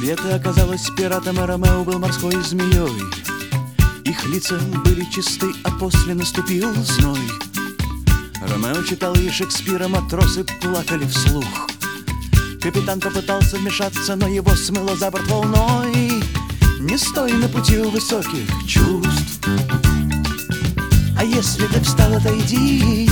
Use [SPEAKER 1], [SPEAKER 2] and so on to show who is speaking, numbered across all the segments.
[SPEAKER 1] Джульетта оказалась пиратом, а Ромео был морской змеей. Их лица были чисты, а после наступил зной. Ромео читал ей Шекспира, матросы плакали вслух. Капитан попытался вмешаться, но его смыло за борт волной. Не стой на пути у высоких чувств, а если ты встал, отойди.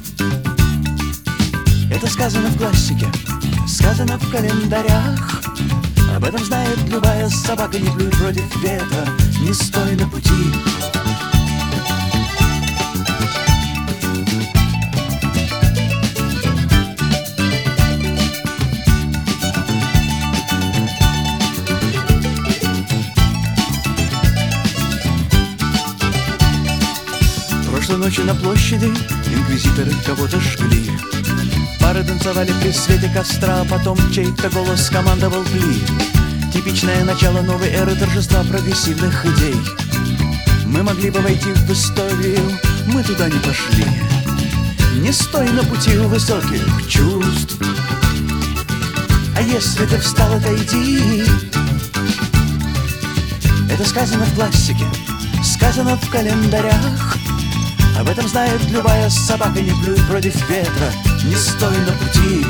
[SPEAKER 1] Это сказано в классике, сказано в календарях. Об этом знает любая собака, не плюй против ветра, не стой на пути. Прошлой ночью на площади инквизиторы кого-то жгли. Пары танцевали при свете костра, а потом чей-то голос командовал «Пли». Типичное начало новой эры торжества прогрессивных идей. Мы могли бы войти в историю, мы туда не пошли. Не стой на пути у высоких чувств, а если ты встал, отойди. Это сказано в классике, сказано в календарях. Об этом знает любая собака, не плюй против ветра, не стой на пути.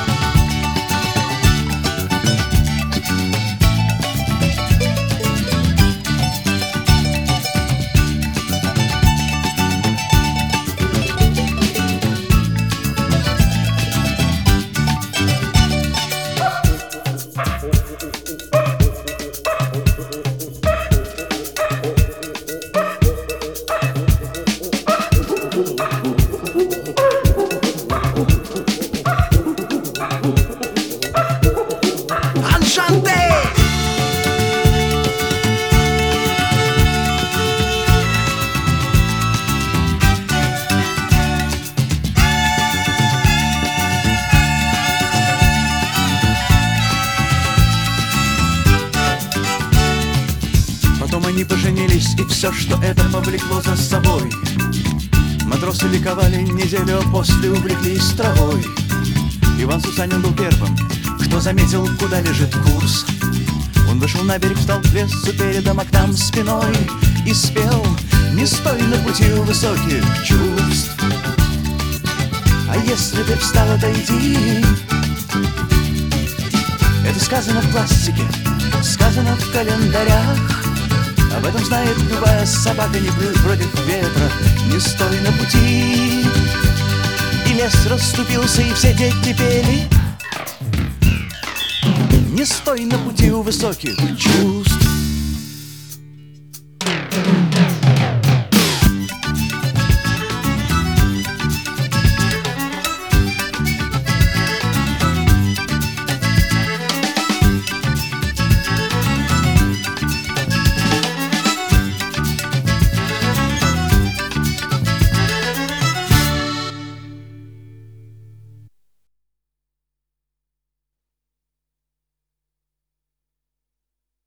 [SPEAKER 1] Потом они поженились, и все, что это повлекло за собой. Матросы ликовали неделю, а после увлеклись травой. Иван Сусанин был первым, кто заметил, куда лежит курс. Он вышел на берег, встал в лесу передом окнам спиной и спел: не стой на пути у высоких чувств, а если ты встал, отойди. Это сказано в классике, сказано в календарях. Об этом знает любая собака, не плюй против ветра, не стой на пути. И лес расступился, и все дети пели: не стой на пути у высоких чувств.